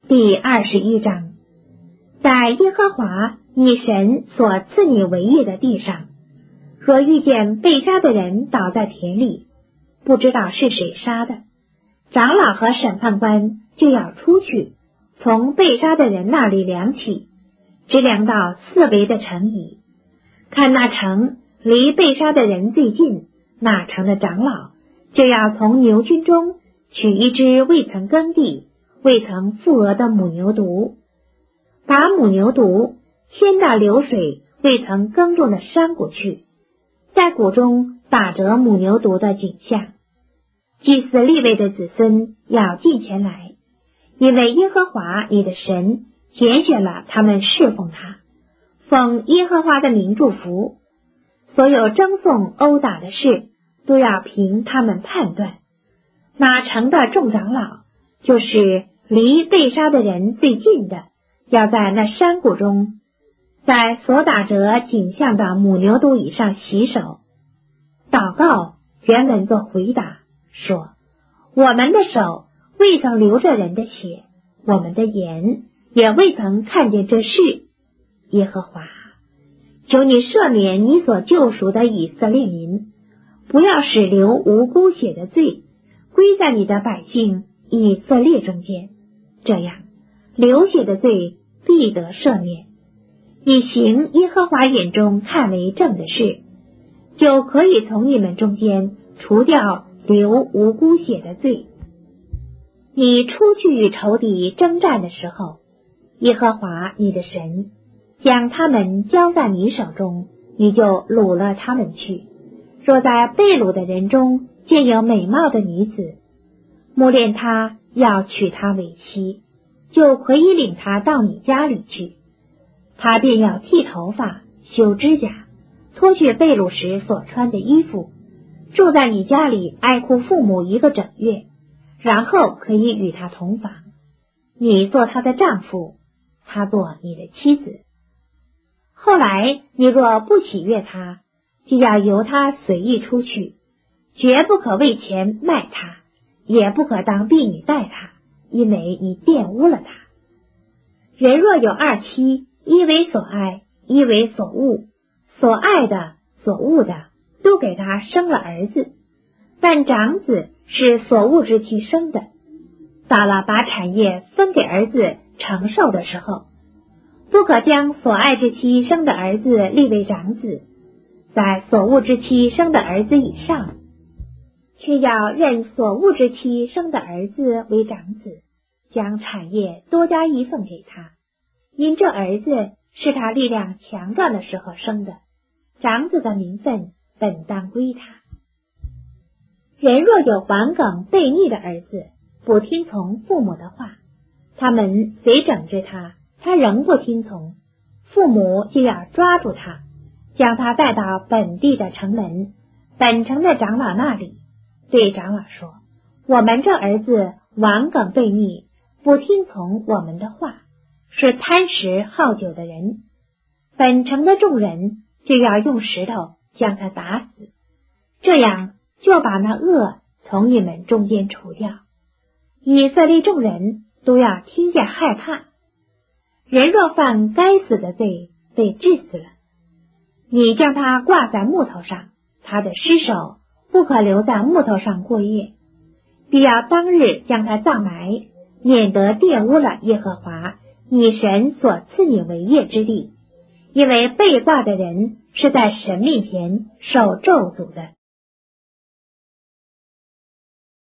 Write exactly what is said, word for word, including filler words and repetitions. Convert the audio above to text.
第二十一章，在耶和华你神所赐你为业的地上，若遇见被杀的人倒在田里，不知道是谁杀的，长老和审判官就要出去，从被杀的人那里量起，直量到四围的城邑。看那城离被杀的人最近，那城的长老就要从牛群中取一只未曾耕地、未曾负额的母牛犊，把母牛犊牵到流水未曾耕种的山谷去，在谷中打折母牛犊的颈项。祭司利未的子孙要进前来，因为耶和华你的神拣选了他们侍奉他，奉耶和华的名祝福。所有争讼殴打的事都要凭他们判断。那城的众长老，就是离被杀的人最近的，要在那山谷中，在所打折颈项的母牛犊以上洗手。祷告原文作回答说，我们的手未曾流着人的血，我们的眼也未曾看见这事。耶和华，求你赦免你所救赎的以色列民，不要使流无辜血的罪归在你的百姓以色列中间，这样流血的罪必得赦免。你行耶和华眼中看为正的事，就可以从你们中间除掉流无辜血的罪。你出去与仇敌征战的时候，耶和华你的神将他们交在你手中，你就掳了他们去。若在被掳的人中见有美貌的女子，目恋她要娶她为妻，就可以领她到你家里去。她便要剃头发、修指甲，脱去被掳时所穿的衣服，住在你家里哀哭父母一个整月，然后可以与她同房。你做她的丈夫，她做你的妻子。后来你若不喜悦她，就要由她随意出去，绝不可为钱卖她，也不可当婢女待她，因为你玷污了她。人若有二妻，一为所爱，一为所恶，所爱的、所恶的都给他生了儿子，但长子是所恶之妻生的。到了把产业分给儿子承受的时候，不可将所爱之妻生的儿子立为长子，在所恶之妻生的儿子以上，却要认所恶之妻生的儿子为长子，将产业多加一份给他，因这儿子是他力量强壮的时候生的，长子的名分本当归他。人若有顽梗悖逆的儿子，不听从父母的话，他们虽整治他，他仍不听从，父母就要抓住他，将他带到本地的城门，本城的长老那里，对长老说，我们这儿子顽梗悖逆，不听从我们的话，是贪食好酒的人。本城的众人就要用石头将他打死，这样就把那恶从你们中间除掉。以色列众人都要听见害怕。人若犯该死的罪，被治死了，你将他挂在木头上，他的尸首不可留在木头上过夜，必要当日将他葬埋，免得玷污了耶和华你神所赐你为业之地，因为被挂的人是在神面前受咒诅的。